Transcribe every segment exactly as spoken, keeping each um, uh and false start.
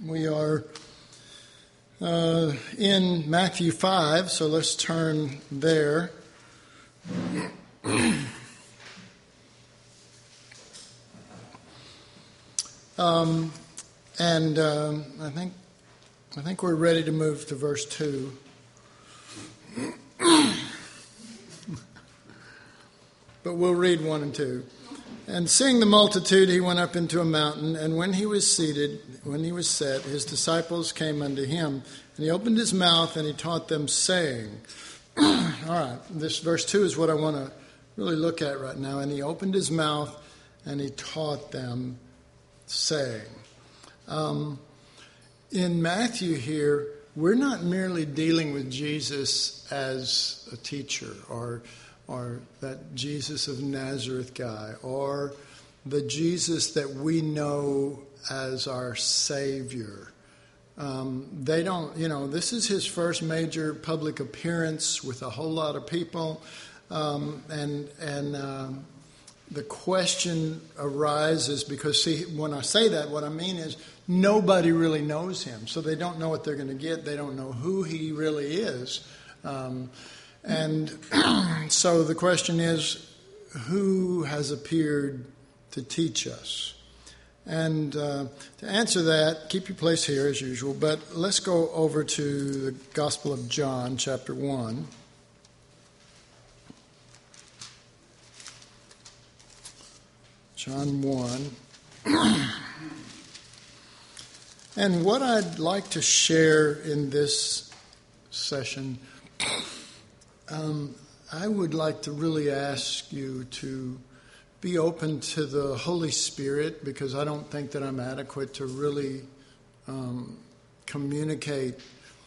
We are uh, in Matthew five, so let's turn there. um, and um, I think I think we're ready to move to verse two. But we'll read one and two. And seeing the multitude, he went up into a mountain, and when he was seated, when he was set, his disciples came unto him, and he opened his mouth, and he taught them, saying, all right, this verse two is what I want to really look at right now. And he opened his mouth, and he taught them, saying. Um, in Matthew here, we're not merely dealing with Jesus as a teacher, or or that Jesus of Nazareth guy, or the Jesus that we know as our Savior. Um, they don't, you know, this is his first major public appearance with a whole lot of people. Um, and and um, the question arises because, see, when I say that, what I mean is nobody really knows him. So they don't know what they're going to get. They don't know who he really is. Um And so the question is, who has appeared to teach us? And uh, to answer that, keep your place here as usual, but let's go over to the Gospel of John, chapter one. John one. And what I'd like to share in this session, Um, I would like to really ask you to be open to the Holy Spirit, because I don't think that I'm adequate to really um, communicate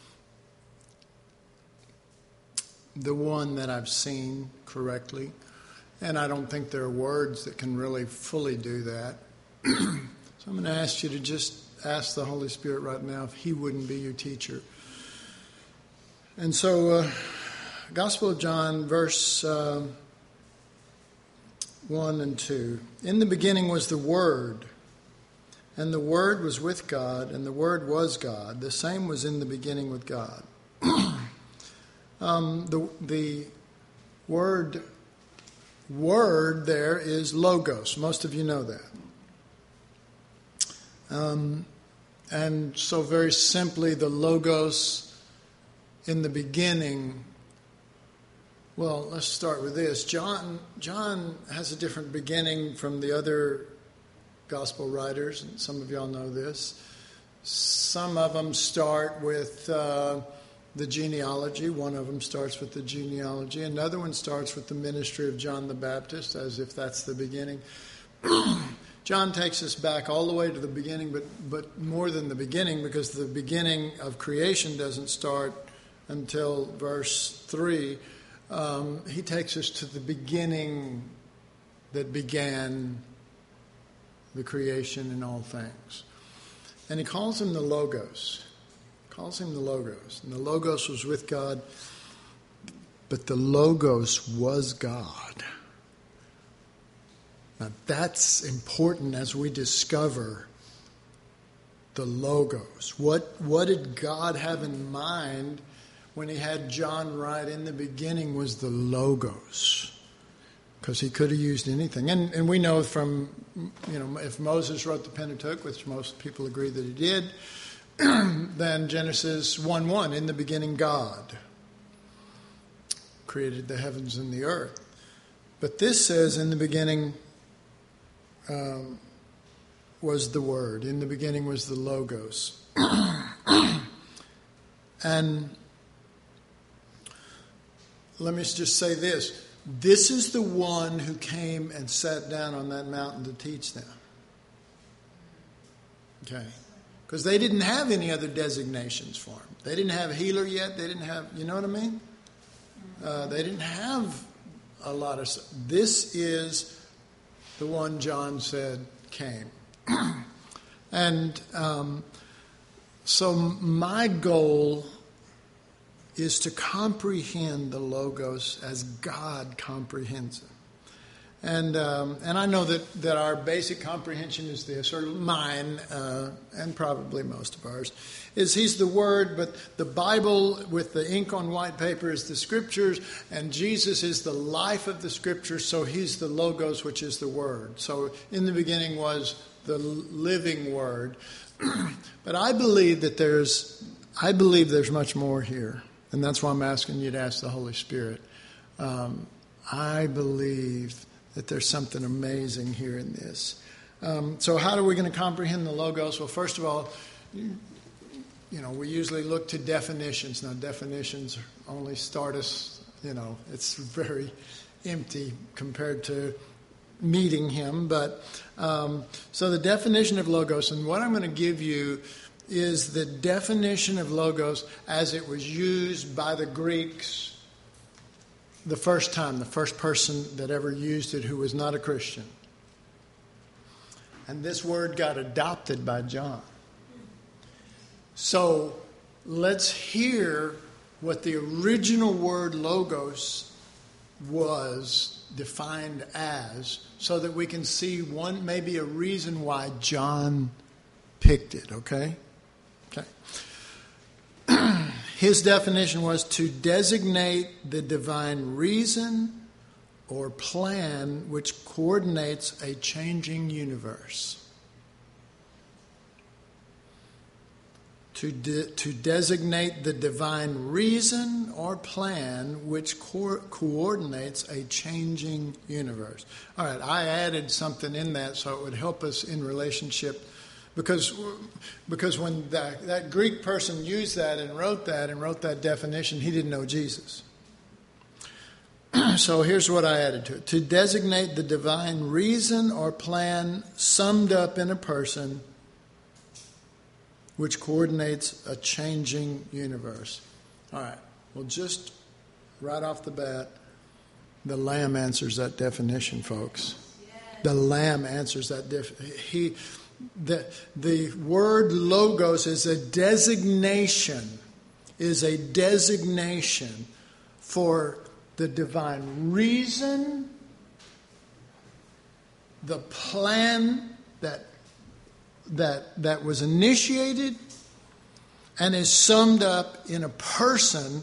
the one that I've seen correctly. And I don't think there are words that can really fully do that. So I'm going to ask you to just ask the Holy Spirit right now if he wouldn't be your teacher. And so... Uh, Gospel of John, verse uh, one and two. In the beginning was the Word, and the Word was with God, and the Word was God. The same was in the beginning with God. um, the the word word there is logos. Most of you know that. Um, and so very simply, the logos in the beginning. Well, let's start with this. John John has a different beginning from the other gospel writers, and some of y'all know this. Some of them start with uh, the genealogy. One of them starts with the genealogy. Another one starts with the ministry of John the Baptist, as if that's the beginning. John takes us back all the way to the beginning, but, but more than the beginning, because the beginning of creation doesn't start until verse three. Um, he takes us to the beginning that began the creation and all things. And he calls him the Logos. Calls him the Logos. And the Logos was with God, but the Logos was God. Now that's important as we discover the Logos. What, what did God have in mind when he had John write, in the beginning was the Logos? Because he could have used anything. And and we know from, you know, if Moses wrote the Pentateuch, which most people agree that he did, then Genesis one one, in the beginning God created the heavens and the earth. But this says, in the beginning um, was the Word. In the beginning was the Logos. And let me just say this. This is the one who came and sat down on that mountain to teach them. Okay. Because they didn't have any other designations for him. They didn't have healer yet. They didn't have, you know what I mean? Uh, they didn't have a lot of stuff. This is the one John said came. And um, so my goal is to comprehend the Logos as God comprehends him. And um, and I know that, that our basic comprehension is this, or mine, uh, and probably most of ours, is he's the Word, but the Bible with the ink on white paper is the Scriptures, and Jesus is the life of the Scriptures, so he's the Logos, which is the Word. So in the beginning was the living Word. But I believe that there's, I believe there's much more here, and that's why I'm asking you to ask the Holy Spirit. Um, I believe that there's something amazing here in this. Um, so how are we going to comprehend the Logos? Well, first of all, you, you know, we usually look to definitions. Now, definitions only start us, you know, it's very empty compared to meeting him. But um, so the definition of Logos, and what I'm going to give you is the definition of Logos as it was used by the Greeks the first time, the first person that ever used it who was not a Christian. And this word got adopted by John. So let's hear what the original word Logos was defined as, so that we can see one, maybe a reason why John picked it, okay? Okay. His definition was to designate the divine reason or plan which coordinates a changing universe. To, de- to designate the divine reason or plan which co- coordinates a changing universe. All right, I added something in that so it would help us in relationship. Because because when that, that Greek person used that and wrote that and wrote that definition, he didn't know Jesus. So here's what I added to it. To designate the divine reason or plan summed up in a person which coordinates a changing universe. All right. Well, just right off the bat, the Lamb answers that definition, folks. The Lamb answers that definition. He... The, the word Logos is a designation, is a designation for the divine reason, the plan that, that, that was initiated, and is summed up in a person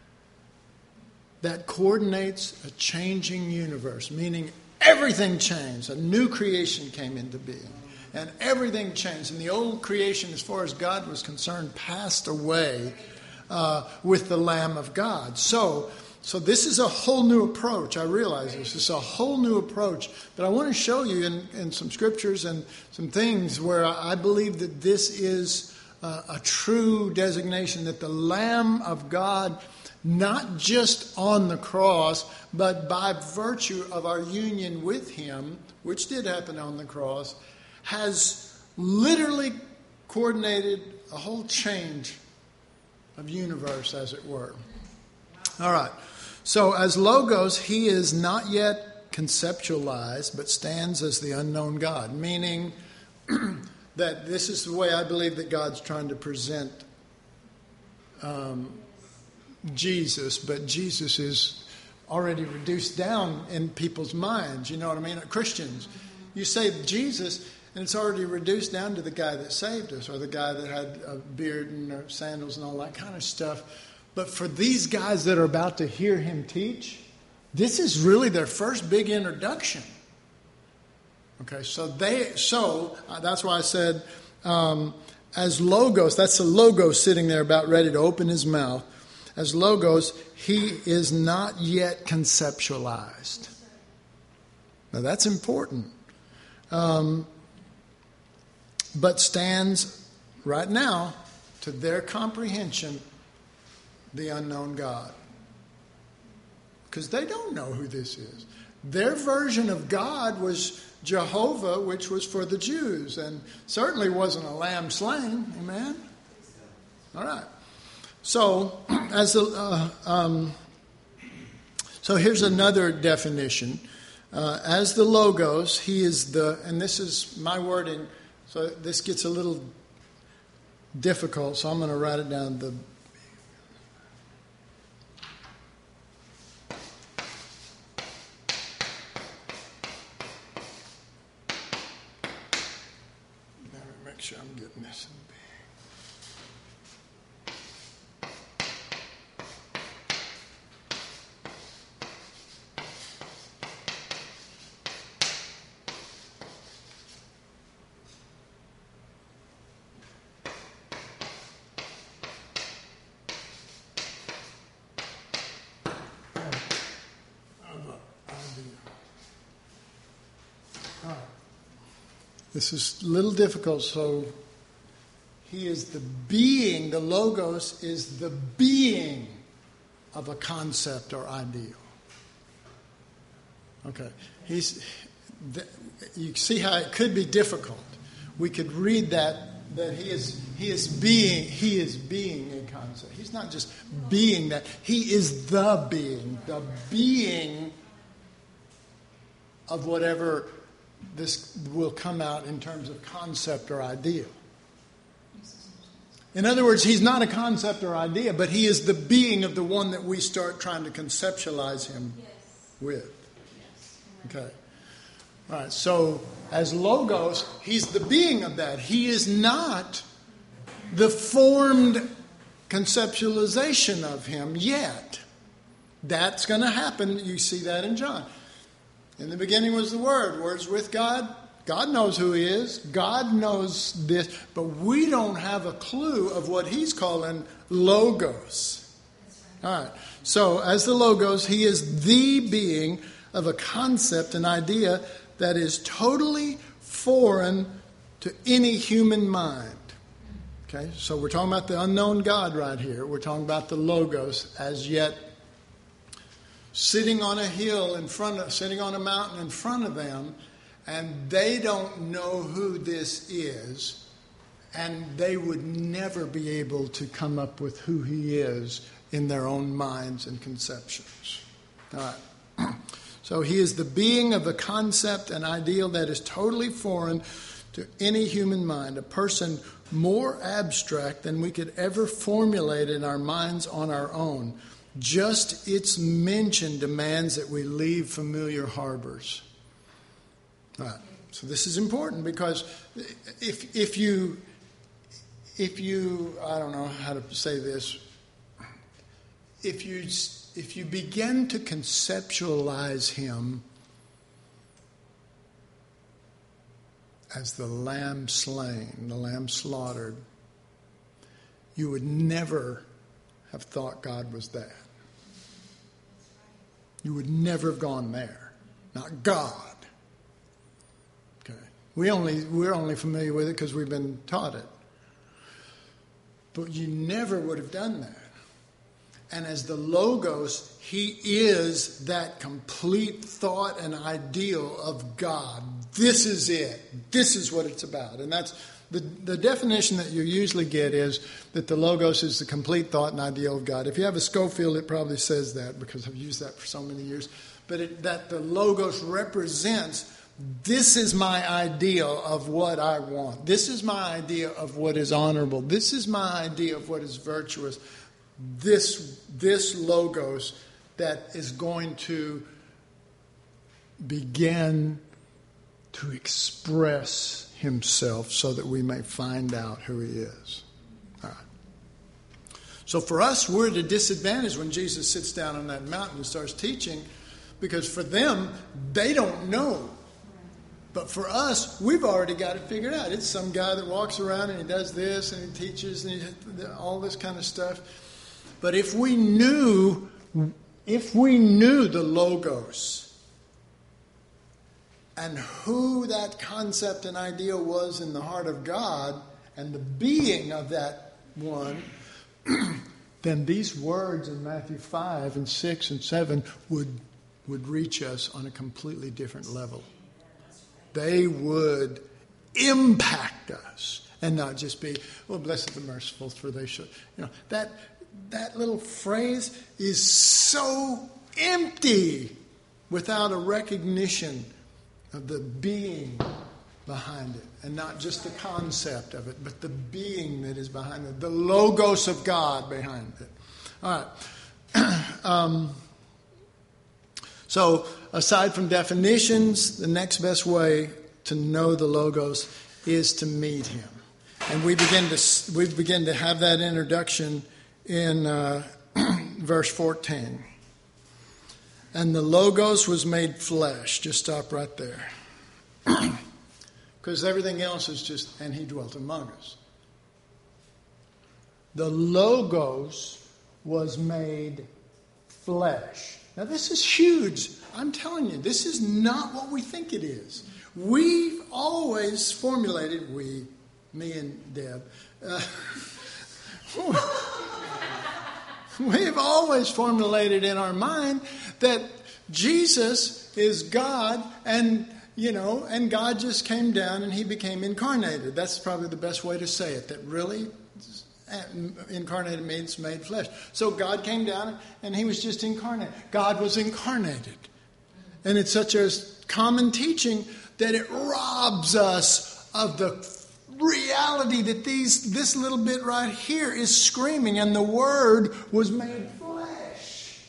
that coordinates a changing universe, meaning everything changed. A new creation came into being. And everything changed. And the old creation, as far as God was concerned, passed away uh, with the Lamb of God. So, so this is a whole new approach. I realize this. It's a whole new approach. But I want to show you in, in some scriptures and some things where I believe that this is uh, a true designation, that the Lamb of God, not just on the cross, but by virtue of our union with him, which did happen on the cross, has literally coordinated a whole change of universe, as it were. All right. So as Logos, he is not yet conceptualized, but stands as the unknown God, meaning that this is the way I believe that God's trying to present um, Jesus, but Jesus is already reduced down in people's minds. You know what I mean? Christians, you say Jesus, and it's already reduced down to the guy that saved us, or the guy that had a beard and sandals and all that kind of stuff. But for these guys that are about to hear him teach, this is really their first big introduction. Okay, so they, so uh, that's why I said, um, as Logos, that's the Logos sitting there about ready to open his mouth. As Logos, he is not yet conceptualized. Now that's important. Um, but stands right now, to their comprehension, the unknown God. Because they don't know who this is. Their version of God was Jehovah, which was for the Jews, and certainly wasn't a lamb slain. Amen? All right. So, as a, uh, um, so here's another definition. Uh, as the Logos, he is the, and this is my wording, so this gets a little difficult, so I'm going to write it down. The This is a little difficult, so he is the being, the Logos is the being of a concept or ideal. Okay. He's, you see how it could be difficult. We could read that that he is he is being he is being a concept. He's not just being that. He is the being, the being of whatever this will come out in terms of concept or ideal. In other words, he's not a concept or idea, but he is the being of the one that we start trying to conceptualize him yes. with. Yes. Okay. All right. So as Logos, he's the being of that. He is not the formed conceptualization of him yet. That's going to happen. You see that in John. In the beginning was the Word. Word's with God. God knows who he is. God knows this. But we don't have a clue of what he's calling Logos. All right. So as the Logos, he is the being of a concept, an idea that is totally foreign to any human mind. Okay. So we're talking about the unknown God right here. We're talking about the Logos as yet sitting on a hill in front of, sitting on a mountain in front of them. And they don't know who this is, and they would never be able to come up with who he is in their own minds and conceptions. All right. So he is the being of a concept, an ideal that is totally foreign to any human mind, a person more abstract than we could ever formulate in our minds on our own. Just its mention demands that we leave familiar harbors. Right. So this is important because if if you if you I don't know how to say this, if you if you begin to conceptualize him as the lamb slain, the lamb slaughtered, you would never have thought God was that. You would never have gone there. Not God. We only, we're only familiar with it because we've been taught it. But you never would have done that. And as the Logos, he is that complete thought and ideal of God. This is it. This is what it's about. And that's the, the definition that you usually get is that the Logos is the complete thought and ideal of God. If you have a Schofield, it probably says that because I've used that for so many years. But it, that the Logos represents, this is my ideal of what I want. This is my idea of what is honorable. This is my idea of what is virtuous. This, this Logos that is going to begin to express himself so that we may find out who he is. All right. So for us, we're at a disadvantage when Jesus sits down on that mountain and starts teaching, because for them, they don't know. But for us, we've already got it figured out. It's some guy that walks around and he does this and he teaches and he, all this kind of stuff. But if we knew, if we knew the Logos and who that concept and ideal was in the heart of God and the being of that one, then these words in Matthew five and six and seven would, would reach us on a completely different level. They would impact us and not just be, well, blessed the merciful, for they should. You know, that that little phrase is so empty without a recognition of the being behind it. And not just the concept of it, but the being that is behind it. The Logos of God behind it. All right. um, So, aside from definitions, the next best way to know the Logos is to meet him. And we begin to we begin to have that introduction in uh, verse fourteen. And the Logos was made flesh. Just stop right there. Because everything else is just, and he dwelt among us. The Logos was made flesh. Now, this is huge. I'm telling you, this is not what we think it is. we've always formulated, we, me and Deb, uh, we've always formulated in our mind that Jesus is God, and you know, and God just came down and he became incarnated. That's probably the best way to say it, that really incarnated means made flesh. So God came down and he was just incarnate. God was incarnated. And it's such a common teaching that it robs us of the reality that these this little bit right here is screaming, and the Word was made flesh.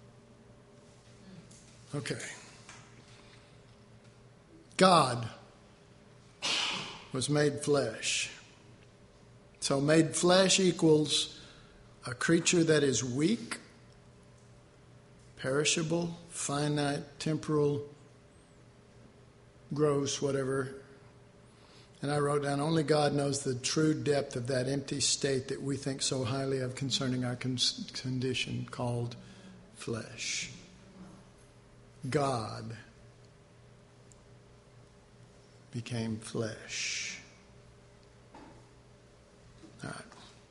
Okay. God was made flesh. So made flesh equals a creature that is weak, perishable, finite, temporal, gross, whatever. And I wrote down, only God knows the true depth of that empty state that we think so highly of concerning our con- condition called flesh. God became flesh. All right.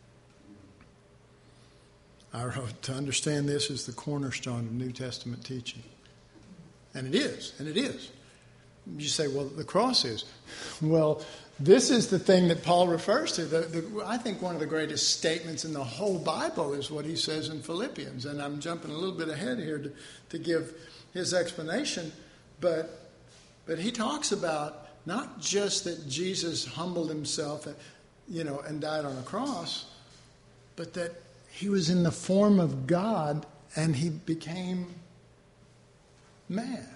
I wrote, to understand this is the cornerstone of New Testament teaching. And it is, and it is. You say, well, the cross is. Well, this is the thing that Paul refers to. The, the, I think one of the greatest statements in the whole Bible is what he says in Philippians. And I'm jumping a little bit ahead here to, to give his explanation. But, but he talks about not just that Jesus humbled himself, you know, and died on a cross, but that he was in the form of God and he became man.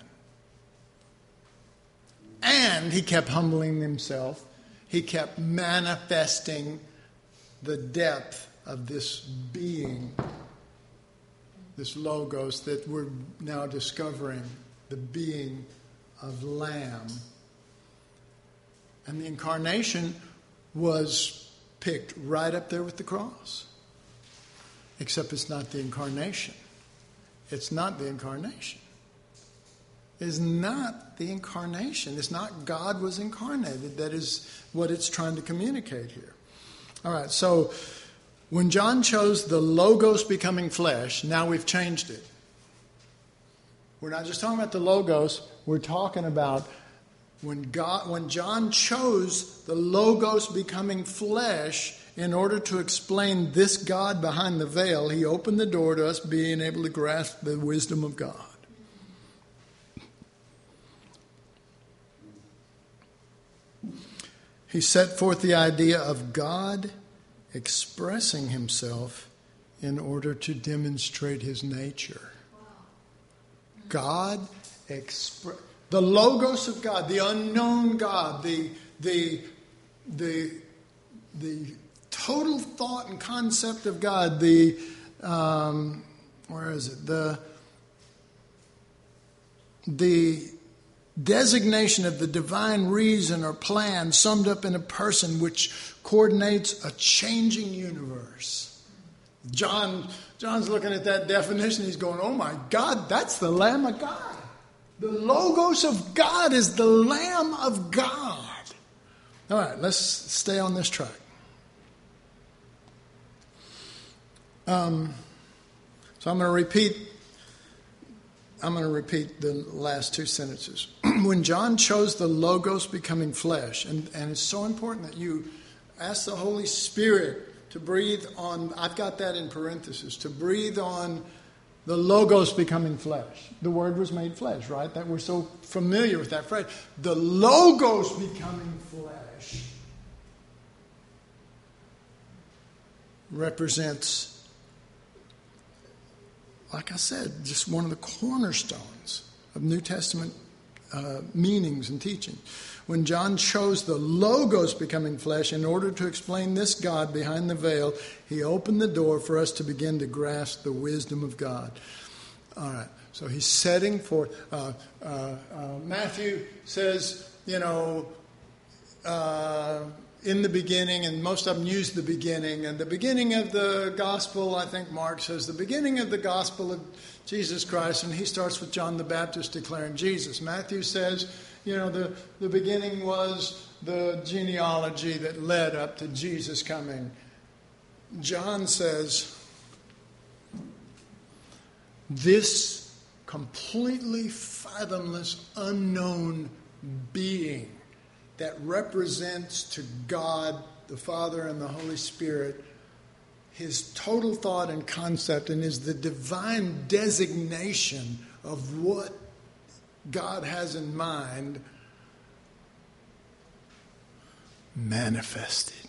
And he kept humbling himself. He kept manifesting the depth of this being, this logos that we're now discovering, the being of Lamb. And the incarnation was picked right up there with the cross. Except it's not the incarnation. It's not the incarnation. It's not the incarnation. It's not God was incarnated. That is what it's trying to communicate here. All right, so when John chose the Logos becoming flesh, now we've changed it. We're not just talking about the Logos. We're talking about when God, when John chose the Logos becoming flesh in order to explain this God behind the veil, he opened the door to us being able to grasp the wisdom of God. He set forth the idea of God expressing himself in order to demonstrate his nature. God express the Logos of God, the unknown God, the the the the total thought and concept of God, the um, where is it? The the designation of the divine reason or plan summed up in a person which coordinates a changing universe. John, John's looking at that definition. He's going, oh my God, that's the Lamb of God. The Logos of God is the Lamb of God. All right, let's stay on this track. Um, so I'm going to repeat I'm going to repeat the last two sentences. When John chose the Logos becoming flesh, and, and it's so important that you ask the Holy Spirit to breathe on, I've got that in parentheses, to breathe on the Logos becoming flesh. The Word was made flesh, right? That we're so familiar with that phrase. The Logos becoming flesh represents, like I said, just one of the cornerstones of New Testament uh, meanings and teaching. When John chose the Logos becoming flesh in order to explain this God behind the veil, he opened the door for us to begin to grasp the wisdom of God. All right, so he's setting forth. Uh, uh, uh, Matthew says, you know, uh, in the beginning, and most of them use the beginning. And the beginning of the gospel, I think Mark says, the beginning of the gospel of Jesus Christ, and he starts with John the Baptist declaring Jesus. Matthew says, you know, the, the beginning was the genealogy that led up to Jesus coming. John says, this completely fathomless, unknown being that represents to God the Father and the Holy Spirit his total thought and concept, and is the divine designation of what God has in mind, manifested.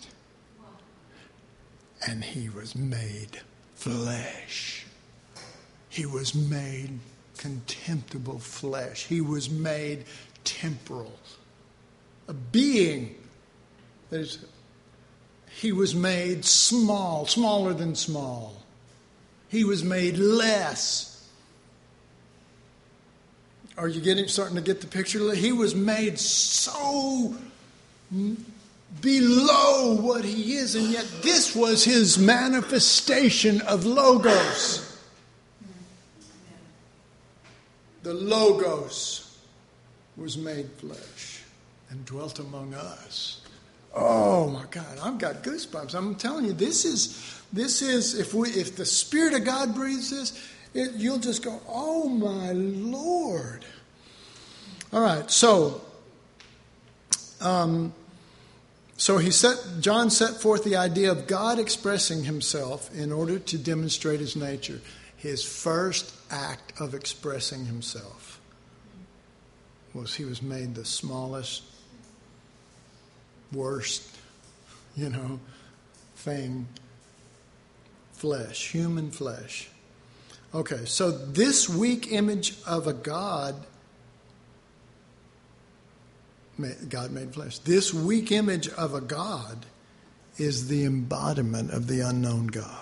And he was made flesh. He was made contemptible flesh. He was made temporal. A being that is, he was made small, smaller than small. He was made less. Are you getting starting to get the picture? He was made so below what he is, and yet this was his manifestation of Logos. The Logos was made flesh and dwelt among us. Oh my God, I've got goosebumps. I'm telling you, this is this is if we if the Spirit of God breathes this, it, you'll just go, oh my Lord. All right, so um, so he set John set forth the idea of God expressing himself in order to demonstrate his nature. His first act of expressing himself was he was made the smallest, worst, you know, thing, flesh, human flesh. Okay, so this weak image of a God, God made flesh, this weak image of a God is the embodiment of the unknown God.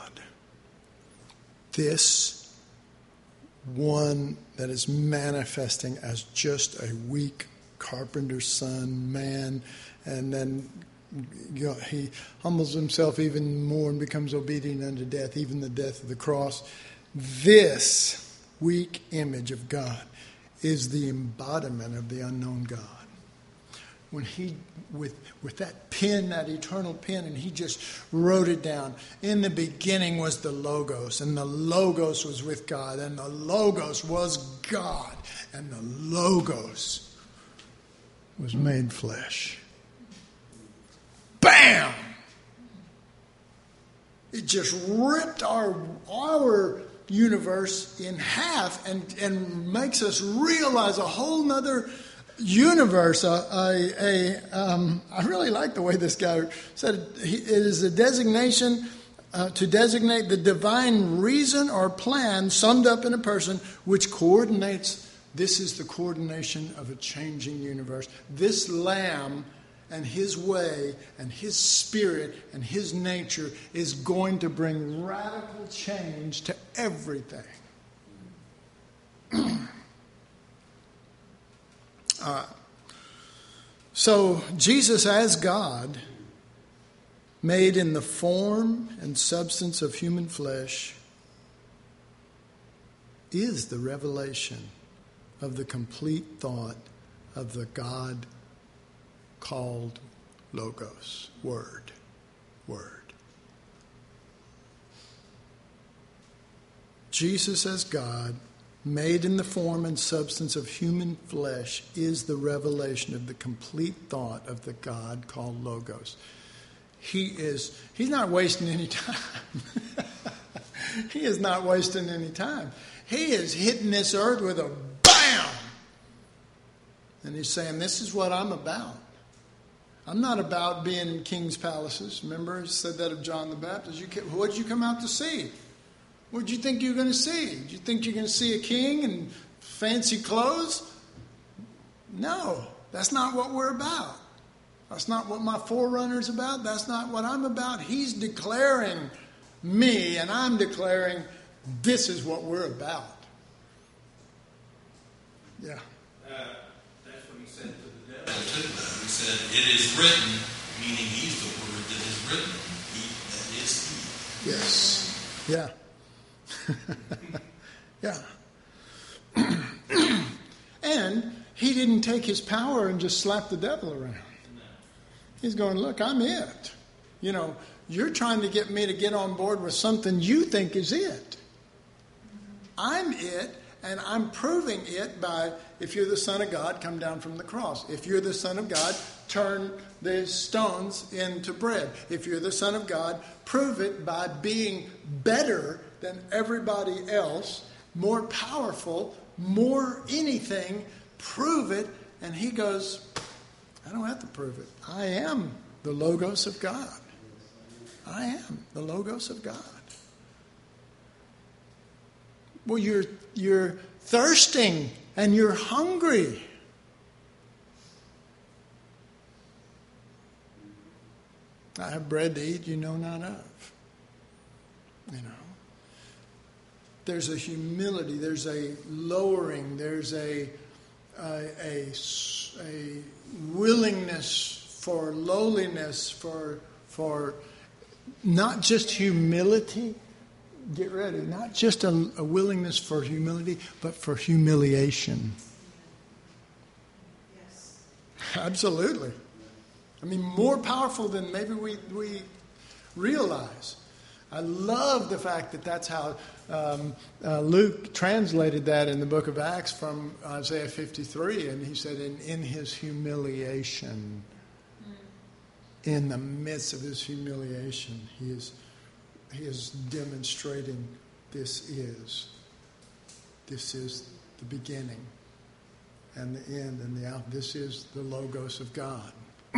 This one that is manifesting as just a weak carpenter's son, man, and then you know, he humbles himself even more and becomes obedient unto death, even the death of the cross. This weak image of God is the embodiment of the unknown God. When he, with with that pen, that eternal pen, and he just wrote it down. In the beginning was the Logos, and the Logos was with God, and the Logos was God, and the Logos was made flesh. Bam! It just ripped our our universe in half and, and makes us realize a whole nother universe. A, a, a, um, I really like the way this guy said it. He, it is a designation uh, to designate the divine reason or plan summed up in a person which coordinates. This is the coordination of a changing universe. This Lamb and his way and his spirit and his nature is going to bring radical change to everything. uh, so Jesus as God, made in the form and substance of human flesh, is the revelation of the complete thought of the God called Logos, Word, Word. Jesus as God, made in the form and substance of human flesh, is the revelation of the complete thought of the God called Logos. He is, he's not wasting any time. He is not wasting any time. He is hitting this earth with a bam! And he's saying, this is what I'm about. I'm not about being in king's palaces. Remember, he said that of John the Baptist. You, what did you come out to see? What did you think you were going to see? Did you think you're going to see a king in fancy clothes? No, that's not what we're about. That's not what my forerunner's about. That's not what I'm about. He's declaring me, and I'm declaring this is what we're about. Yeah. Uh, that's what he said to the devil, too. He said, it is written, meaning he's the word that is written. He, that is he. Yes. Yeah. Yeah. And he didn't take his power and just slap the devil around. He's going, look, I'm it. You know, you're trying to get me to get on board with something you think is it. I'm it, and I'm proving it by, if you're the Son of God, come down from the cross. If you're the Son of God, turn the stones into bread. If you're the Son of God, prove it by being better than everybody else, more powerful, more anything. Prove it. And he goes, I don't have to prove it. I am the Logos of God. I am the Logos of God. Well, you're you're thirsting and you're hungry. I have bread to eat you know not of. You know. There's a humility, there's a lowering, there's a a, a, a willingness for lowliness, for for not just humility. Get ready. Not just a, a willingness for humility, but for humiliation. Yes. Absolutely. I mean, more powerful than maybe we, we realize. I love the fact that that's how um, uh, Luke translated that in the book of Acts from Isaiah fifty-three. And he said, in, in his humiliation, in the midst of his humiliation, he is... He is demonstrating this is. This is the beginning and the end and the out. This is the Logos of God.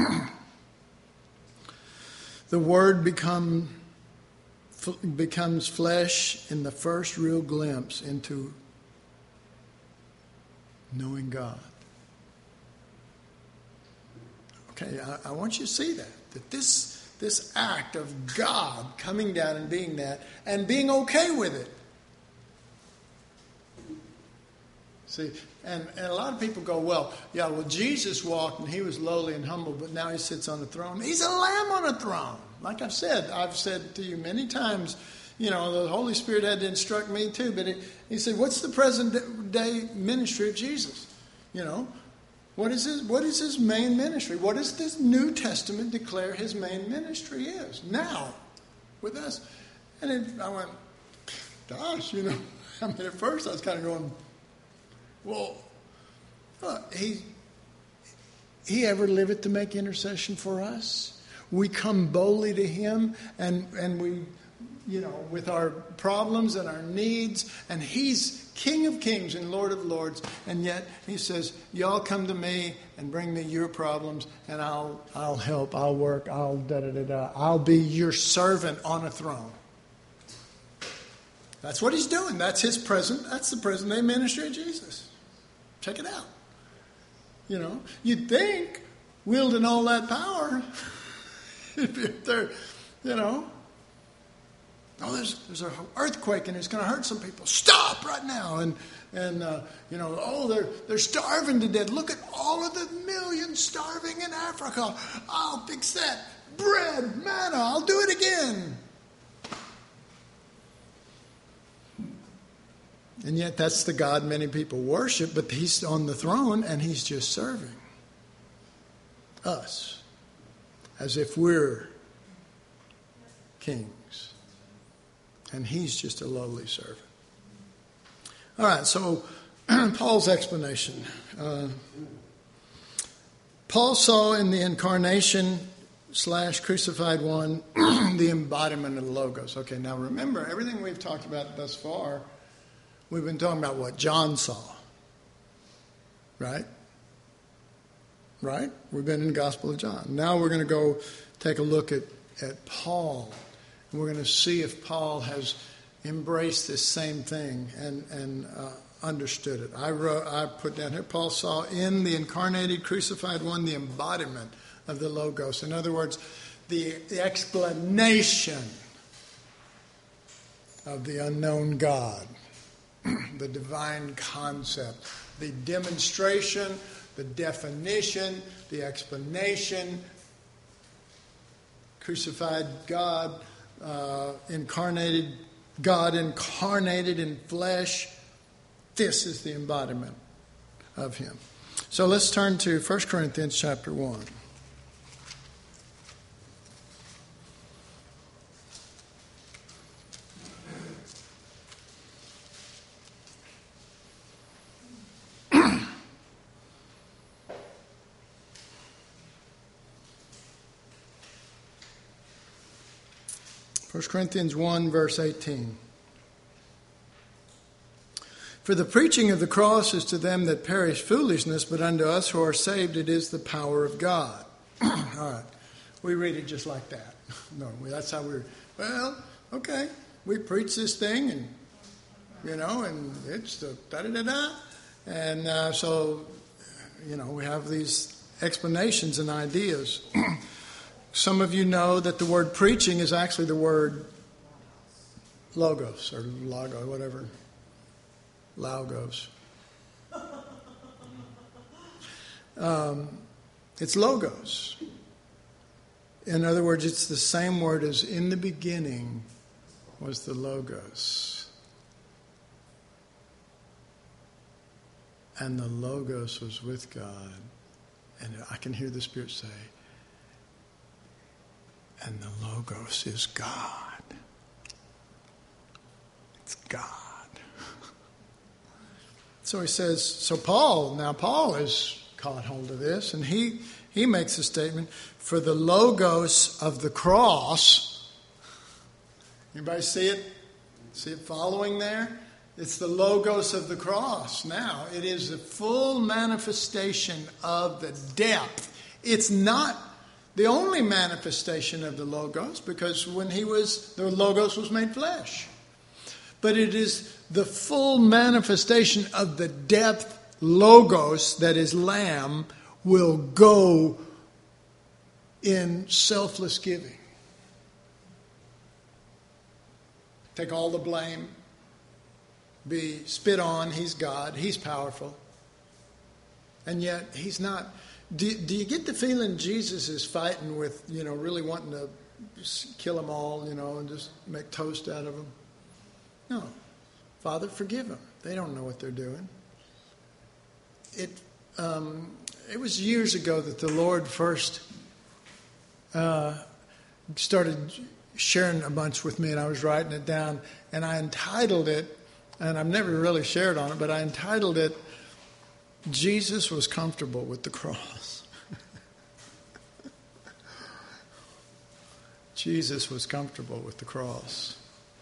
The Word become, becomes flesh in the first real glimpse into knowing God. Okay, I, I want you to see that. That this... This act of God coming down and being that and being okay with it. See, and, and a lot of people go, well, yeah, well, Jesus walked and he was lowly and humble, but now he sits on the throne. He's a lamb on a throne. Like I've said, I've said to you many times, you know, the Holy Spirit had to instruct me too, but it, he said, what's the present day ministry of Jesus? You know, What is his, what is his main ministry? What does this New Testament declare his main ministry is now with us? And it, I went, gosh, you know, I mean, at first I was kind of going, well, uh, he, he ever liveth to make intercession for us? We come boldly to him and, and we, you know, with our problems and our needs, and he's King of Kings and Lord of Lords, and yet he says, y'all come to me and bring me your problems, and I'll I'll help, I'll work, I'll da da da da. I'll be your servant on a throne. That's what he's doing. That's his present, that's the present day ministry of Jesus. Check it out. You know, you'd think wielding all that power, if they're, you know, oh, there's there's an earthquake and it's going to hurt some people. Stop right now! And and uh, you know, oh, they're they're starving to death. Look at all of the millions starving in Africa. I'll fix that. Bread, manna. I'll do it again. And yet, that's the God many people worship. But he's on the throne and he's just serving us as if we're kings. And he's just a lowly servant. All right, so Paul's explanation. Uh, Paul saw in the incarnation slash crucified one the embodiment of the Logos. Okay, now remember, everything we've talked about thus far, we've been talking about what John saw. Right? Right? We've been in the Gospel of John. Now we're going to go take a look at, at Paul. And we're going to see if Paul has embraced this same thing and, and uh, understood it. I wrote, I put down here, Paul saw in the incarnated, crucified one the embodiment of the Logos. In other words, the, the explanation of the unknown God, the divine concept, the demonstration, the definition, the explanation, crucified God, uh, incarnated God incarnated in flesh. This is the embodiment of him. So let's turn to First Corinthians chapter one. First Corinthians one, verse eighteen. For the preaching of the cross is to them that perish foolishness, but unto us who are saved it is the power of God. All right. We read it just like that. No, that's how we're, well, okay. We preach this thing and, you know, and it's the da-da-da-da. And uh, so, you know, we have these explanations and ideas. Some of you know that the word preaching is actually the word logos or logo, whatever. Logos. Um, it's logos. In other words, it's the same word as in the beginning was the logos. And the logos was with God. And I can hear the Spirit say, and the logos is God. It's God. So he says, so Paul, now Paul has caught hold of this, and he, he makes a statement, for the logos of the cross. Anybody see it? See it following there? It's the logos of the cross. Now, it is a full manifestation of the depth. It's not the only manifestation of the logos, because when he was, the logos was made flesh. But it is the full manifestation of the depth logos, that is Lamb, will go in selfless giving. Take all the blame, be spit on, he's God, he's powerful. And yet he's not. Do, do you get the feeling Jesus is fighting with, you know, really wanting to kill them all, you know, and just make toast out of them? No. Father, forgive them. They don't know what they're doing. It um, it was years ago that the Lord first uh, started sharing a bunch with me, and I was writing it down, and I entitled it, and I've never really shared on it, but I entitled it, Jesus was comfortable with the cross. Jesus was comfortable with the cross.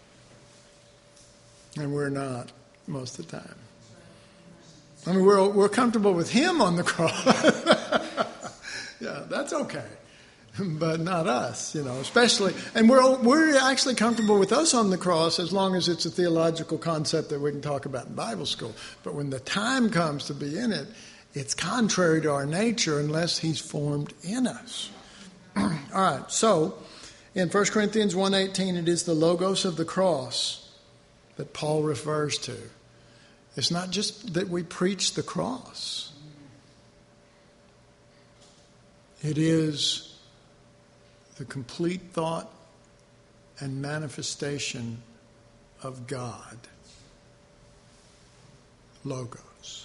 And we're not most of the time. I mean, we're we're comfortable with him on the cross. Yeah, that's okay. But not us, you know, especially. And we're we're actually comfortable with us on the cross as long as it's a theological concept that we can talk about in Bible school. But when the time comes to be in it, it's contrary to our nature unless he's formed in us. All right, so in First Corinthians one eighteen, it is the logos of the cross that Paul refers to. It's not just that we preach the cross. It is the complete thought and manifestation of God. Logos.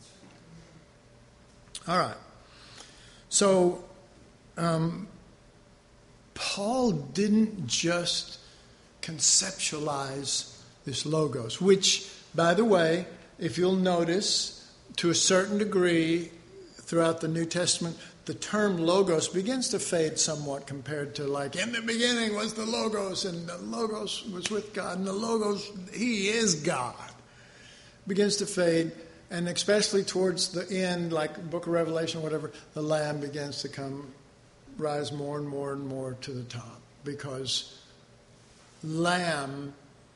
All right. So, um, Paul didn't just conceptualize this logos, which, by the way, if you'll notice, to a certain degree throughout the New Testament, the term logos begins to fade somewhat compared to, like, in the beginning was the logos, and the logos was with God, and the logos, he is God. Begins to fade, and especially towards the end, like Book of Revelation, whatever, the Lamb begins to come, rise more and more and more to the top, because Lamb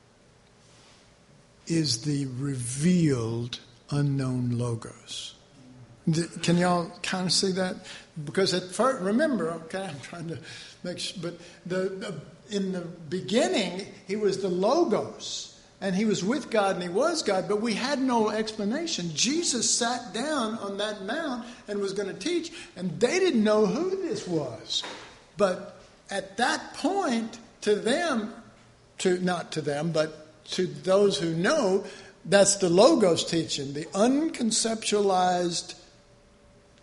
is the revealed unknown logos. Can y'all kind of see that? Because at first, remember, okay, I'm trying to make sure, but the, the in the beginning, he was the logos, and he was with God, and he was God, but we had no explanation. Jesus sat down on that mount and was going to teach, and they didn't know who this was. But at that point, to them, to not to them, but to those who know, that's the logos teaching, the unconceptualized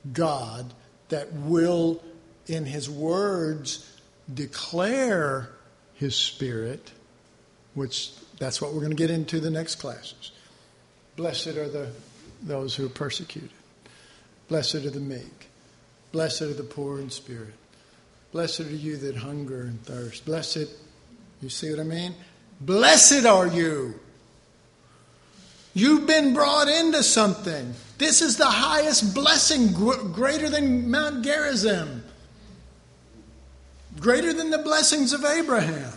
God that will, in his words, declare his Spirit, which that's what we're going to get into the next classes. Blessed are the those who are persecuted. Blessed are the meek. Blessed are the poor in spirit. Blessed are you that hunger and thirst. Blessed, you see what I mean? Blessed are you. You've been brought into something. This is the highest blessing, greater than Mount Gerizim. Greater than the blessings of Abraham.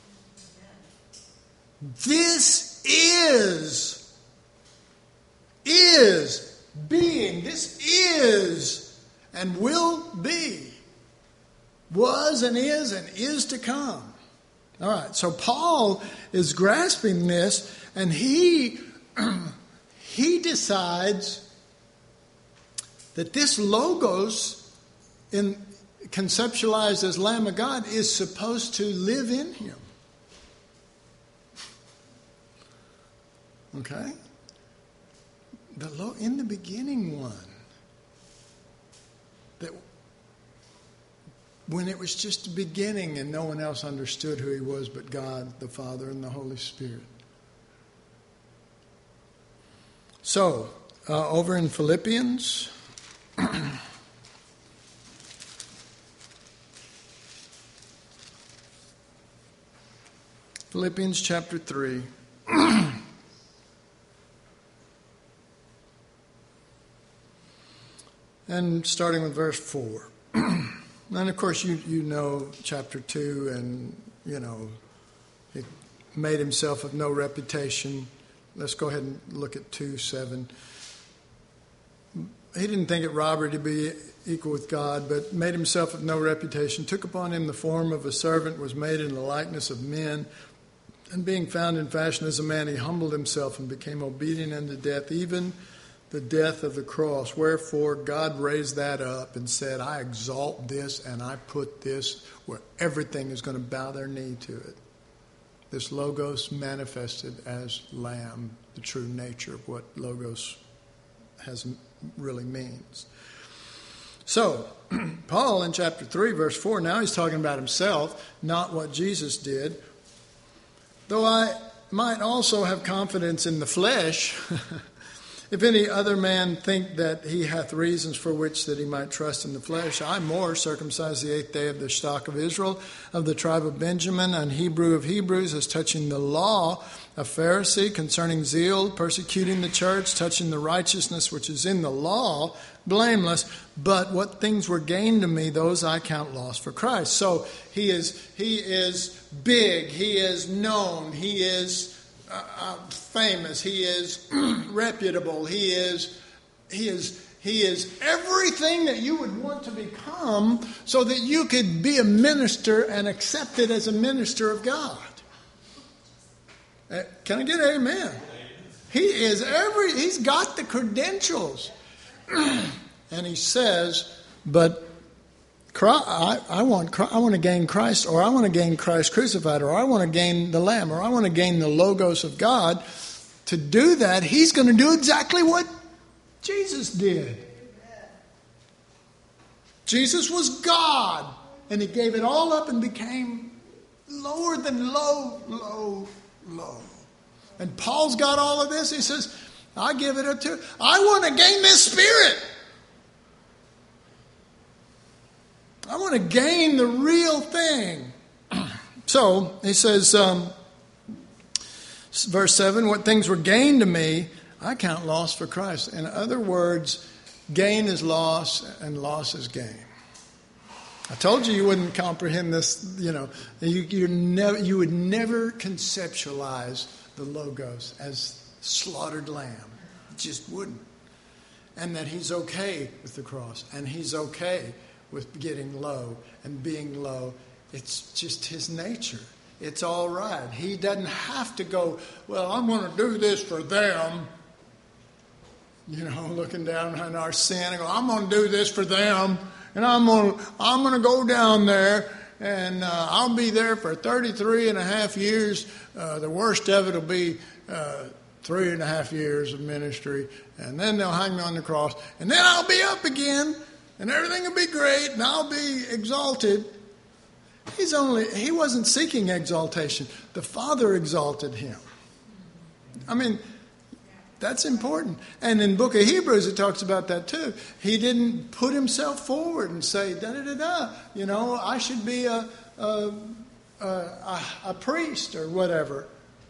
This is, is being, this is and will be, was and is and is to come. All right, so Paul is grasping this, and he he decides that this logos, in conceptualized as Lamb of God, is supposed to live in him. Okay? The lo- in the beginning one, that when it was just the beginning and no one else understood who he was but God, the Father, and the Holy Spirit. So, uh, over in Philippians, Philippians chapter three. And starting with verse four. And of course, you, you know chapter two, and, you know, he made himself of no reputation. Let's go ahead and look at two seven. He didn't think it robbery to be equal with God, but made himself of no reputation, took upon him the form of a servant, was made in the likeness of men, and being found in fashion as a man, he humbled himself and became obedient unto death, even the death of the cross. Wherefore God raised that up and said, I exalt this and I put this where everything is going to bow their knee to it. This Logos manifested as Lamb, the true nature of what Logos has really means. So, Paul in chapter three, verse four, now he's talking about himself, not what Jesus did. Though I might also have confidence in the flesh, if any other man think that he hath reasons for which that he might trust in the flesh, I more, circumcised the eighth day of the stock of Israel, of the tribe of Benjamin, an Hebrew of Hebrews, as touching the law, a Pharisee, concerning zeal, persecuting the church, touching the righteousness which is in the law, blameless. But what things were gained to me, those I count loss for Christ. So he is he is big, he is known, he is Uh, uh, famous, he is reputable, he is he is he is everything that you would want to become, so that you could be a minister and accepted as a minister of God. Uh, can I get an amen? He is every he's got the credentials. And he says, but I, I want I want to gain Christ, or I want to gain Christ crucified, or I want to gain the Lamb, or I want to gain the Logos of God. To do that, he's going to do exactly what Jesus did. Jesus was God, and he gave it all up and became lower than low, low, low. And Paul's got all of this. He says, I give it up to, I want to gain this Spirit. I want to gain the real thing. So, he says, um, verse seven, what things were gained to me, I count loss for Christ. In other words, gain is loss and loss is gain. I told you you wouldn't comprehend this, you know, you, you, never, you would never conceptualize the Logos as slaughtered lamb. Just wouldn't. And that he's okay with the cross, and he's okay with getting low and being low. It's just his nature. It's all right. He doesn't have to go, well, I'm going to do this for them. You know, looking down on our sin and go, I'm going to do this for them. And I'm going to, I'm going to go down there, and uh, I'll be there for thirty-three and a half years. Uh, the worst of it will be uh, three and a half years of ministry, and then they'll hang me on the cross, and then I'll be up again, and everything will be great, and I'll be exalted. He's only, he wasn't seeking exaltation. The Father exalted him. I mean, that's important. And in the book of Hebrews, it talks about that too. He didn't put himself forward and say, da-da-da-da, you know, I should be a, a, a, a priest or whatever.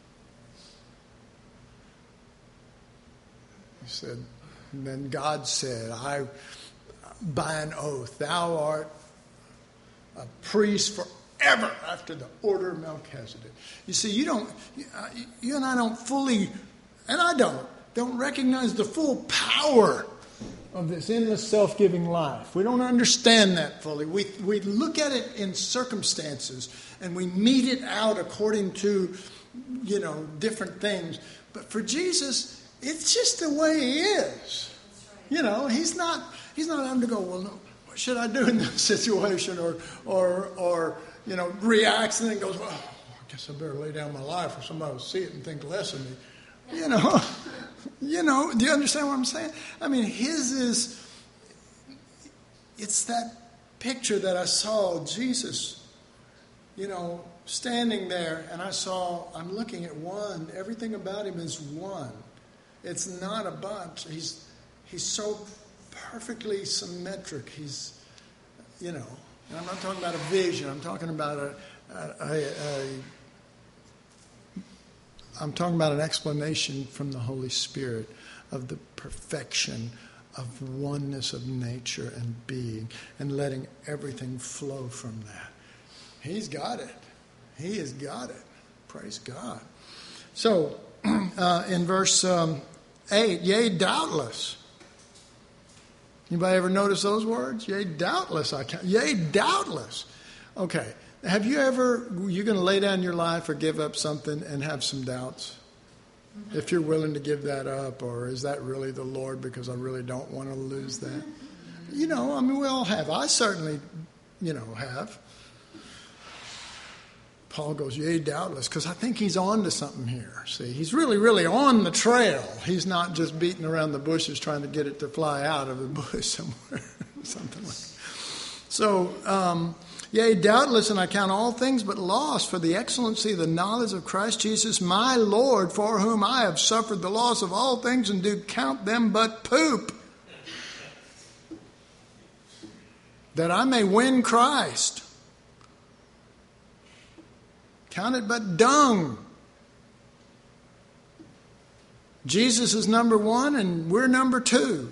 He said, and then God said, I, by an oath, thou art a priest forever after the order of Melchizedek. You see, you don't, you and I don't fully, and I don't, don't recognize the full power of this endless self-giving life. We don't understand that fully. We we look at it in circumstances and we mete it out according to, you know, different things. But for Jesus, it's just the way he is. You know, he's not he's not having to go, well, no, what should I do in this situation? Or or or you know, reacts and then goes, well, I guess I better lay down my life or somebody will see it and think less of me. You know, you know, do you understand what I'm saying? I mean, his is, it's that picture that I saw Jesus, you know, standing there, and I saw, I'm looking at one, everything about him is one. It's not a bunch. He's he's so perfectly symmetric. He's, you know, and I'm not talking about a vision. I'm talking about a, a, a, a I'm talking about an explanation from the Holy Spirit of the perfection of oneness of nature and being and letting everything flow from that. He's got it. He has got it. Praise God. So, uh, in verse um, eight, yea, doubtless. Anybody ever notice those words? Yea, doubtless I can. Yea, doubtless. Okay. Have you ever, you're going to lay down your life or give up something and have some doubts? Mm-hmm. If you're willing to give that up, or is that really the Lord because I really don't want to lose that? You know, I mean, we all have. I certainly, you know, have. Paul goes, yea, doubtless, because I think he's on to something here. See, he's really, really on the trail. He's not just beating around the bushes trying to get it to fly out of the bush somewhere. Something like that. So, um, yea, doubtless, and I count all things but loss for the excellency of the knowledge of Christ Jesus, my Lord, for whom I have suffered the loss of all things and do count them but poop, that I may win Christ. Count it but dung. Jesus is number one and we're number two.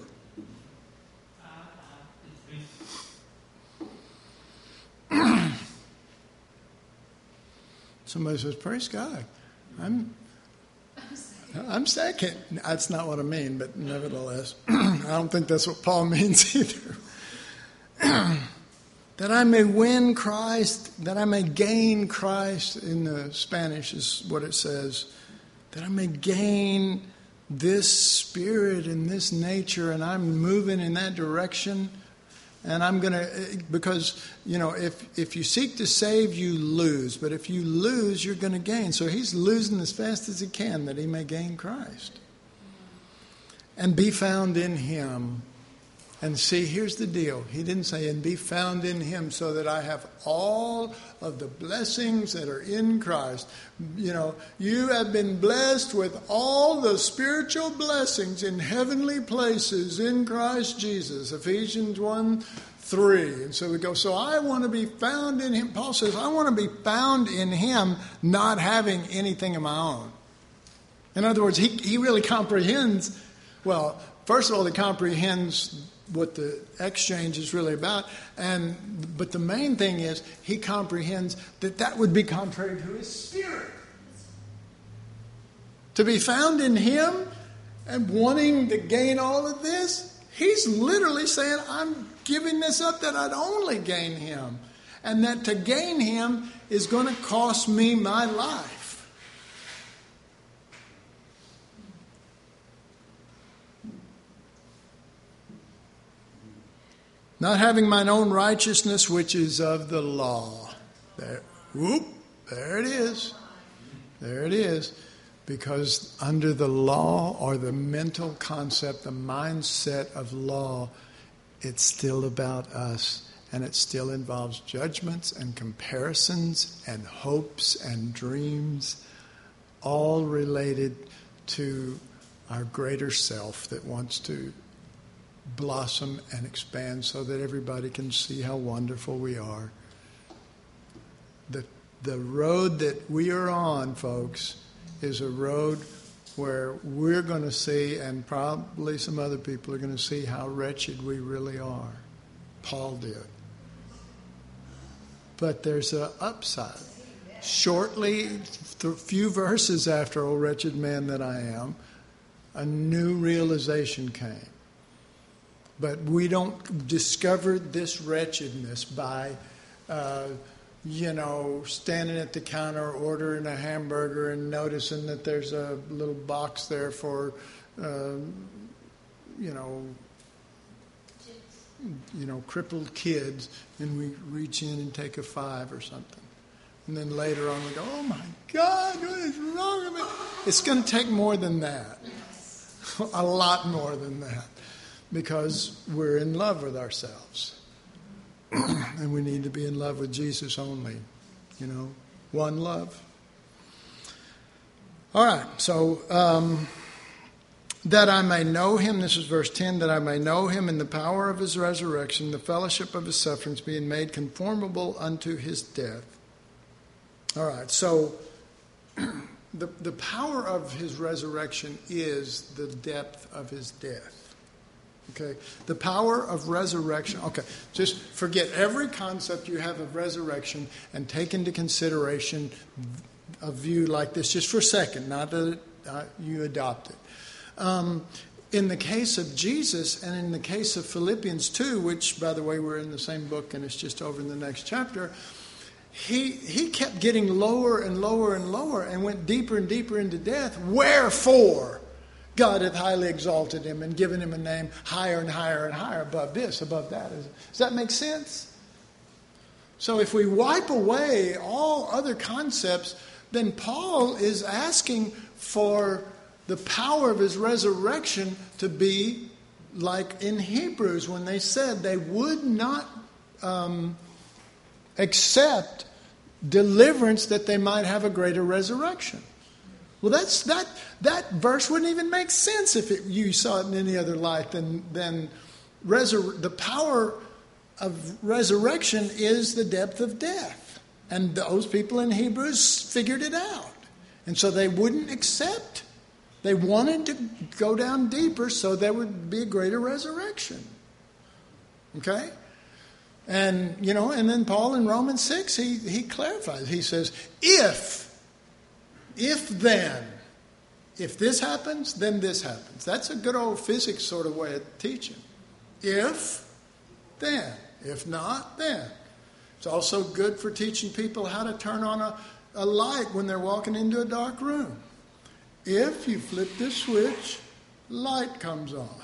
Somebody says, praise God. I'm I'm second. That's not what I mean, but nevertheless, I don't think that's what Paul means either. That I may win Christ, that I may gain Christ, in the Spanish is what it says. That I may gain this spirit and this nature, and I'm moving in that direction. And I'm going to, because, you know, if, if you seek to save, you lose. But if you lose, you're going to gain. So he's losing as fast as he can that he may gain Christ. And be found in him. And see, here's the deal. He didn't say, and be found in him so that I have all of the blessings that are in Christ. You know, you have been blessed with all the spiritual blessings in heavenly places in Christ Jesus. Ephesians one three. And so we go, so I want to be found in him. Paul says, I want to be found in him, not having anything of my own. In other words, he, he really comprehends, well, first of all, he comprehends what the exchange is really about, and but the main thing is he comprehends that that would be contrary to his spirit. To be found in him and wanting to gain all of this, he's literally saying, I'm giving this up that I'd only gain him, and that to gain him is going to cost me my life. Not having mine own righteousness, which is of the law. There, whoop, there it is. There it is. Because under the law, or the mental concept, the mindset of law, it's still about us. And it still involves judgments and comparisons and hopes and dreams, all related to our greater self that wants to blossom and expand so that everybody can see how wonderful we are. The, the road that we are on, folks, is a road where we're going to see, and probably some other people are going to see, how wretched we really are. Paul did. But there's an upside. Shortly, a few verses after, "O wretched man that I am," a new realization came. But we don't discover this wretchedness by, uh, you know, standing at the counter ordering a hamburger and noticing that there's a little box there for, uh, you know, you know, crippled kids, and we reach in and take a five or something. And then later on we go, "Oh my God, what is wrong with me?" It's going to take more than that. A lot more than that. Because we're in love with ourselves. And we need to be in love with Jesus only. You know, one love. All right, so um, that I may know him, this is verse ten, that I may know him in the power of his resurrection, the fellowship of his sufferings, being made conformable unto his death. All right, so the, the power of his resurrection is the depth of his death. Okay, the power of resurrection. Okay, just forget every concept you have of resurrection and take into consideration a view like this just for a second, not that uh, you adopt it. Um, in the case of Jesus and in the case of Philippians two, which, by the way, we're in the same book and it's just over in the next chapter, he, he kept getting lower and lower and lower and went deeper and deeper into death. Wherefore God hath highly exalted him and given him a name higher and higher and higher, above this, above that. Does that make sense? So if we wipe away all other concepts, then Paul is asking for the power of his resurrection to be like in Hebrews when they said they would not um, accept deliverance that they might have a greater resurrection. Well, that's that that verse wouldn't even make sense if it, you saw it in any other light than than resur- the power of resurrection is the depth of death, and those people in Hebrews figured it out, and so they wouldn't accept. They wanted to go down deeper so there would be a greater resurrection. Okay, and you know, and then Paul in Romans six he he clarifies. He says, if. If then, if this happens, then this happens. That's a good old physics sort of way of teaching. If, then. If not, then. It's also good for teaching people how to turn on a, a light when they're walking into a dark room. If you flip this switch, light comes on.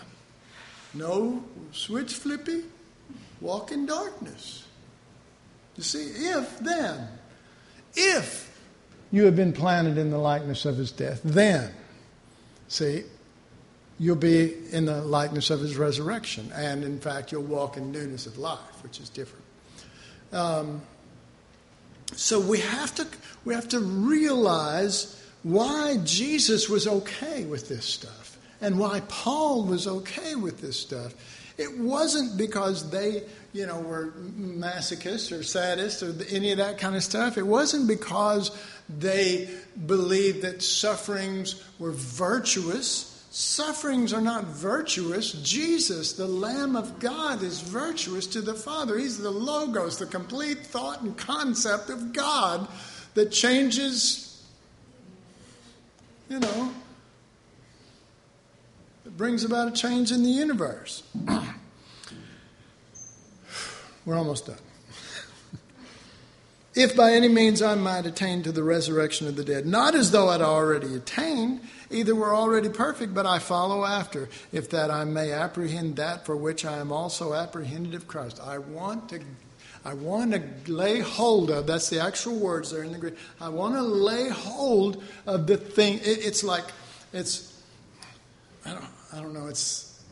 No switch flippy, walk in darkness. You see, if, then. If you have been planted in the likeness of his death, then, see, you'll be in the likeness of his resurrection. And in fact, you'll walk in newness of life, which is different. Um, so we have to we have to realize why Jesus was okay with this stuff and why Paul was okay with this stuff. It wasn't because they, you know, were masochists or sadists or any of that kind of stuff. It wasn't because they believed that sufferings were virtuous. Sufferings are not virtuous. Jesus, the Lamb of God, is virtuous to the Father. He's the Logos, the complete thought and concept of God that changes, you know, that brings about a change in the universe. We're almost done. If by any means I might attain to the resurrection of the dead, not as though I'd already attained, either were already perfect, but I follow after, if that I may apprehend that for which I am also apprehended of Christ. I want to, I want to lay hold of, that's the actual words there in the Greek. I want to lay hold of the thing. It, it's like, it's, I don't, I don't know, it's,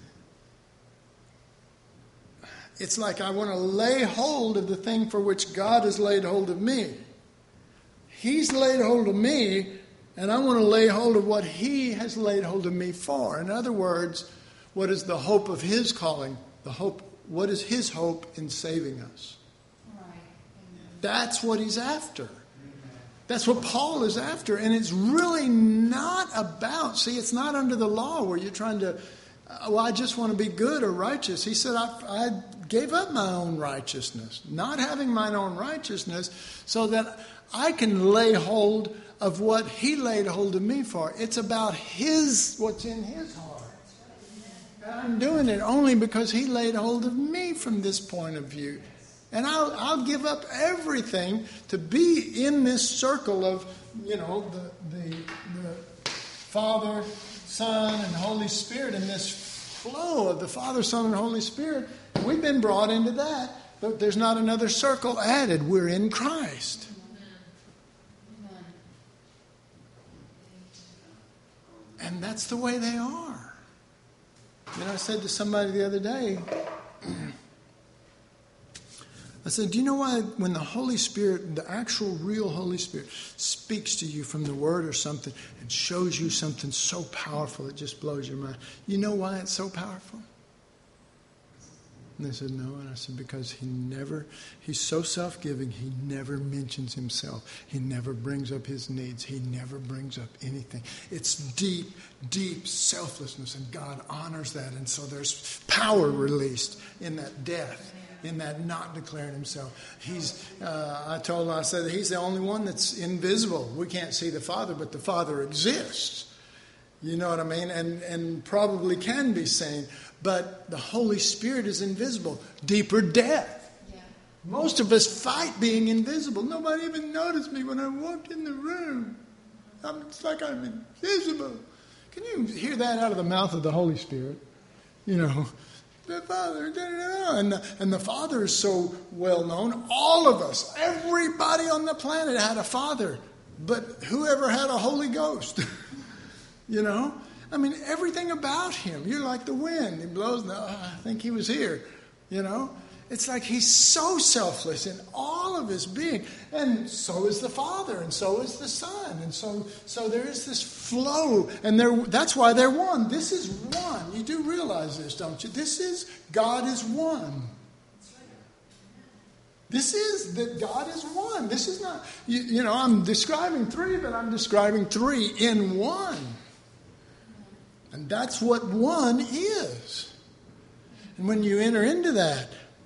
it's like I want to lay hold of the thing for which God has laid hold of me. He's laid hold of me, and I want to lay hold of what He has laid hold of me for. In other words, what is the hope of His calling? The hope, what is His hope in saving us? That's what He's after. That's what Paul is after. And it's really not about, see, it's not under the law where you're trying to, well, I just want to be good or righteous. He said, I, I gave up my own righteousness, not having mine own righteousness, so that I can lay hold of what He laid hold of me for. It's about His, what's in His heart. And I'm doing it only because He laid hold of me from this point of view. And I'll, I'll give up everything to be in this circle of, you know, the, the, the Father, Son, and Holy Spirit, in this flow of the Father, Son, and Holy Spirit. We've been brought into that, but there's not another circle added. We're in Christ. And that's the way they are. You know, I said to somebody the other day, I said, do you know why when the Holy Spirit, the actual real Holy Spirit, speaks to you from the Word or something and shows you something so powerful it just blows your mind? You know why it's so powerful? And they said, no. And I said, because he never, he's so self-giving, he never mentions himself. He never brings up his needs. He never brings up anything. It's deep, deep selflessness, and God honors that. And so there's power released in that death, in that not declaring himself. He's, uh, I told him, I said, he's the only one that's invisible. We can't see the Father, but the Father exists. You know what I mean? And and probably can be seen. But the Holy Spirit is invisible. Deeper death. Yeah. Most of us fight being invisible. Nobody even noticed me when I walked in the room. I'm, it's like I'm invisible. Can you hear that out of the mouth of the Holy Spirit? You know, the Father, da, da, da. And, the, and the Father is so well known. All of us, everybody on the planet had a Father. But whoever had a Holy Ghost? You know? I mean, everything about him. You're like the wind. He blows. No, I think he was here. You know? It's like he's so selfless in all of his being. And so is the Father. And so is the Son. And so so there is this flow. And there, that's why they're one. This is one. You do realize this, don't you? This is, God is one. This is that God is one. This is not, you, you know, I'm describing three, but I'm describing three in one. And that's what one is. And when you enter into that,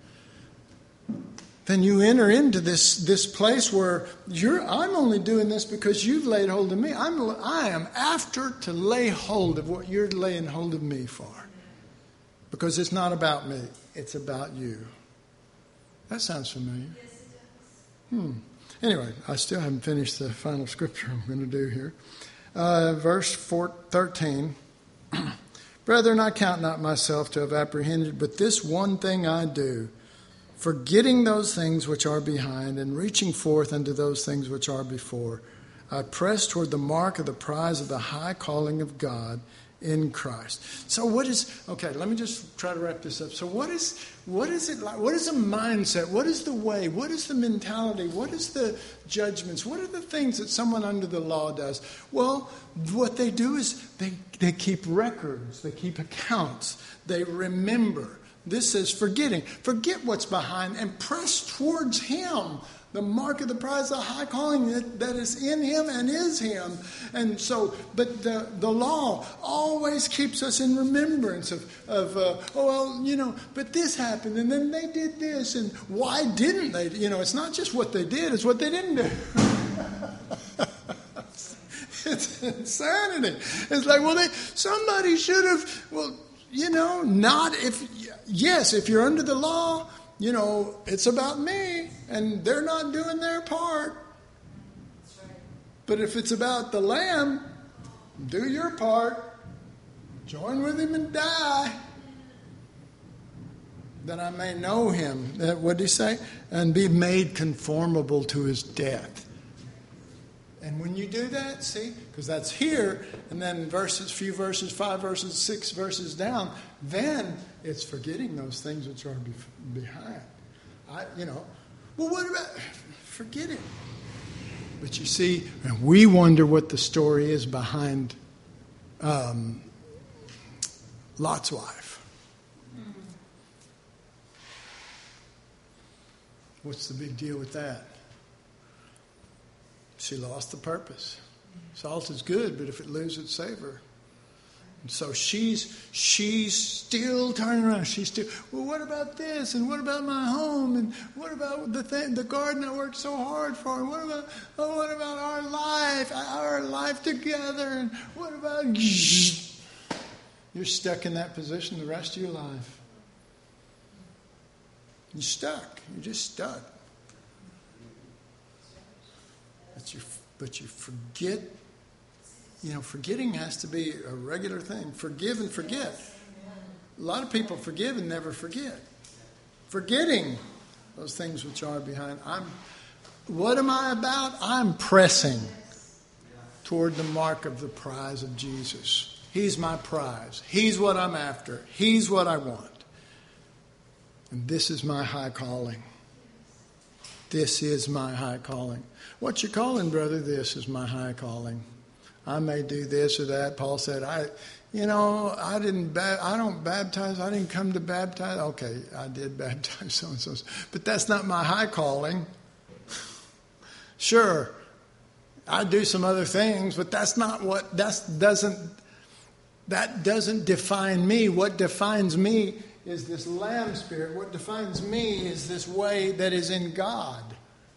then you enter into this, this place where you're, I'm only doing this because you've laid hold of me. I'm, I am after to lay hold of what you're laying hold of me for. Because it's not about me. It's about you. That sounds familiar. Yes, it does. Hmm. Anyway, I still haven't finished the final scripture I'm going to do here. Uh, verse four, thirteen. Brethren, I count not myself to have apprehended, but this one thing I do, forgetting those things which are behind and reaching forth unto those things which are before, I press toward the mark of the prize of the high calling of God in Christ. So what is, okay, let me just try to wrap this up. So what is, what is it like? What is the mindset? What is the way? What is the mentality? What is the judgments? What are the things that someone under the law does? Well, what they do is they, they keep records. They keep accounts. They remember. This is forgetting. Forget what's behind and press towards Him. The mark of the prize, the high calling that, that is in Him and is Him. And so, but the, the law always keeps us in remembrance of, of uh, oh, well, you know, but this happened and then they did this. And why didn't they? You know, it's not just what they did, it's what they didn't do. It's insanity. It's like, well, they, somebody should have, well, you know, not if, yes, if you're under the law, you know, it's about me, and they're not doing their part. That's right. But if it's about the Lamb, do your part. Join with Him and die. that I may know him. Uh, what did he say? And be made conformable to his death. And when you do that, see, because that's here, and then verses, few verses, five verses, six verses down, then it's forgetting those things which are be- behind. I, you know, well, what about, forget it. But you see, and we wonder what the story is behind um, Lot's wife. What's the big deal with that? She lost the purpose. Salt is good, but if it loses its savor. And so she's she's still turning around. She's still, well, what about this? And what about my home? And what about the thing, the garden I worked so hard for? And what about oh, what about our life, our life together? And what about you're stuck in that position the rest of your life. You're stuck. You're just stuck. But you, but you forget, you know, forgetting has to be a regular thing. Forgive and forget. A lot of people forgive and never forget. Forgetting those things which are behind. I'm, what am I about? I'm pressing toward the mark of the prize of Jesus. He's my prize. He's what I'm after. He's what I want. And this is my high calling. This is my high calling. What you calling, brother? This is my high calling. I may do this or that. Paul said, I, you know, I didn't, ba- I don't baptize. I didn't come to baptize. Okay, I did baptize so and so, but that's not my high calling. Sure, I do some other things, but that's not what. That doesn't. That doesn't define me. What defines me is this lamb spirit. What defines me is this way that is in God.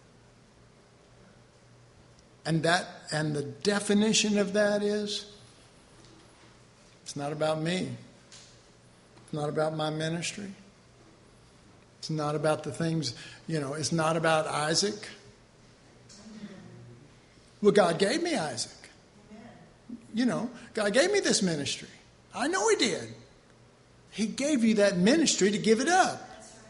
And that, and the definition of that is, it's not about me. It's not about my ministry. It's not about the things, you know, it's not about Isaac. Well, God gave me Isaac. You know, God gave me this ministry. I know He did. He gave you that ministry to give it up.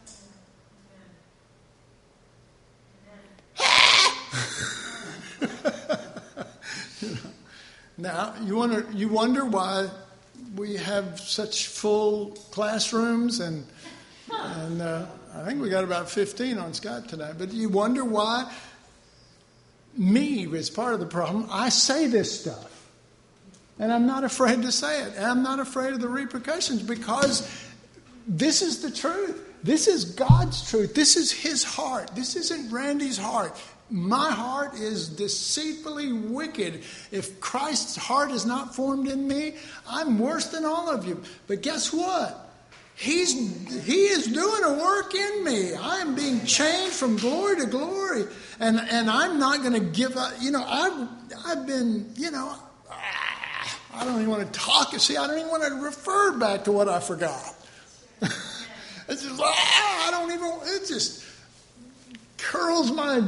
You know, now, you wonder, you wonder why we have such full classrooms, and and uh, I think we got about fifteen on Scott tonight. But you wonder why me is part of the problem. I say this stuff. And I'm not afraid to say it. And I'm not afraid of the repercussions, because this is the truth. This is God's truth. This is His heart. This isn't Randy's heart. My heart is deceitfully wicked. If Christ's heart is not formed in me, I'm worse than all of you. But guess what? He's He is doing a work in me. I am being changed from glory to glory. And and I'm not going to give up. You know, I've, I've been, you know... I don't even want to talk. See, I don't even want to refer back to what I forgot. It's just, ah, I don't even, it just curls my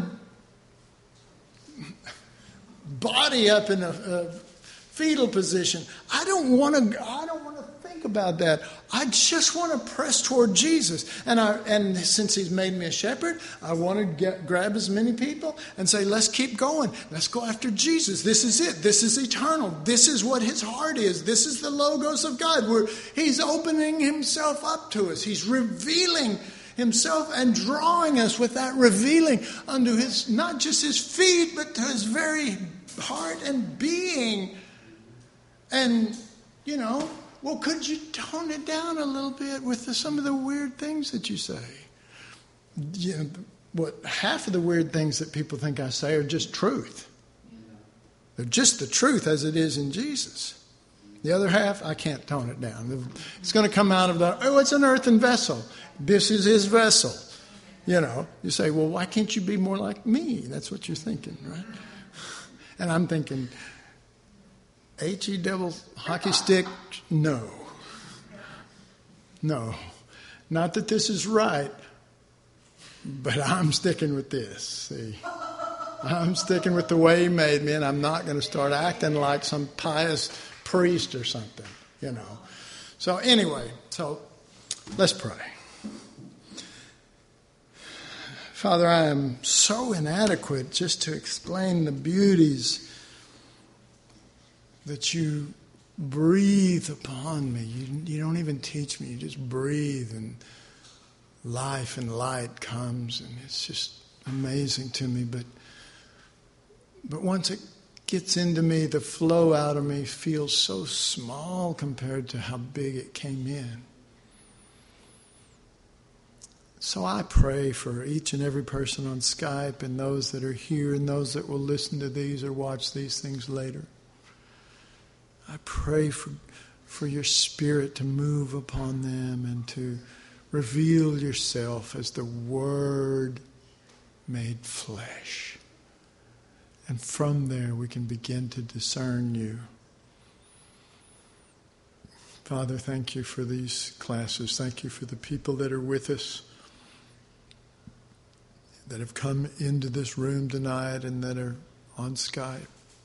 body up in a, a fetal position. I don't want to, I don't want to think about that. I just want to press toward Jesus. And I, and since He's made me a shepherd, I want to get, grab as many people and say, let's keep going. Let's go after Jesus. This is it. This is eternal. This is what His heart is. This is the Logos of God, where He's opening Himself up to us. He's revealing Himself and drawing us with that revealing unto His, not just His feet, but to His very heart and being. And, you know, well, could you tone it down a little bit with the, some of the weird things that you say? You know, what half of the weird things that people think I say are just truth. They're just the truth as it is in Jesus. The other half, I can't tone it down. It's going to come out of the, oh, it's an earthen vessel. This is His vessel. You know, you say, well, why can't you be more like me? That's what you're thinking, right? And I'm thinking, H-E double hockey stick, no. No. Not that this is right, but I'm sticking with this, see. I'm sticking with the way He made me, and I'm not going to start acting like some pious priest or something, you know. So anyway, so let's pray. Father, I am so inadequate just to explain the beauties that you breathe upon me. You, you don't even teach me. You just breathe, and life and light comes, and it's just amazing to me. But, but once it gets into me, the flow out of me feels so small compared to how big it came in. So I pray for each and every person on Skype and those that are here and those that will listen to these or watch these things later. I pray for, for your Spirit to move upon them and to reveal yourself as the Word made flesh. And from there we can begin to discern you. Father, thank you for these classes. Thank you for the people that are with us, that have come into this room tonight and that are on Skype.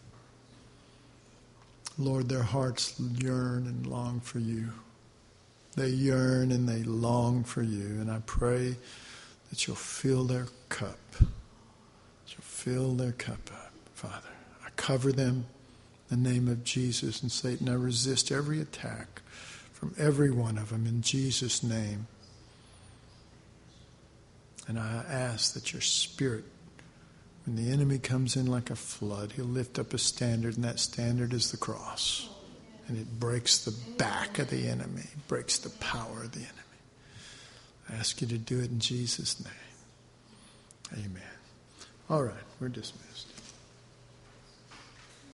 Lord, their hearts yearn and long for you. They yearn and they long for you. And I pray that you'll fill their cup. That you'll fill their cup up, Father. I cover them in the name of Jesus. And Satan, I resist every attack from every one of them in Jesus' name. And I ask that your Spirit, when the enemy comes in like a flood, he'll lift up a standard, and that standard is the cross. And it breaks the back of the enemy, breaks the power of the enemy. I ask you to do it in Jesus' name. Amen. All right, we're dismissed.